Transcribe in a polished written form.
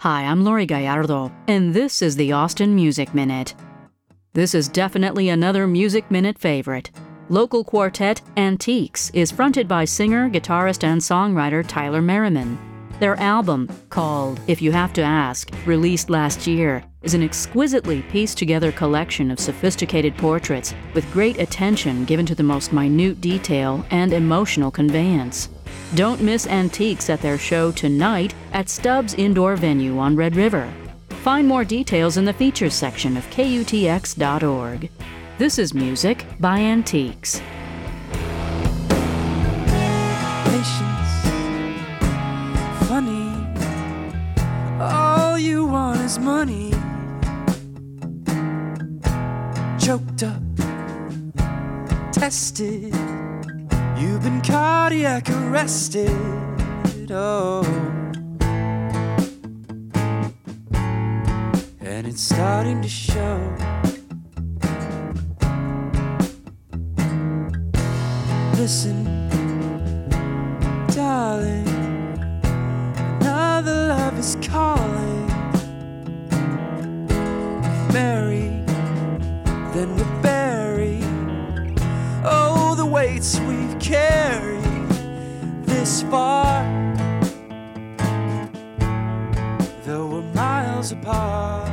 Hi, I'm Lori Gallardo, and this is the Austin Music Minute. This is definitely another Music Minute favorite. Local quartet Antiques is fronted by singer, guitarist, and songwriter Tyler Merriman. Their album, called If You Have to Ask, released last year, is an exquisitely pieced-together collection of sophisticated portraits with great attention given to the most minute detail and emotional conveyance. Don't miss Antiques at their show tonight at Stubbs Indoor Venue on Red River. Find more details in the features section of KUTX.org. This is music by Antiques. Funny, all you want is money. Choked up, tested, you've been cardiac arrested. Oh, and it's starting to show. Listen, darling, another love is calling. Marry, then we'll bury. Oh, the weights we've carried this far, though we're miles apart.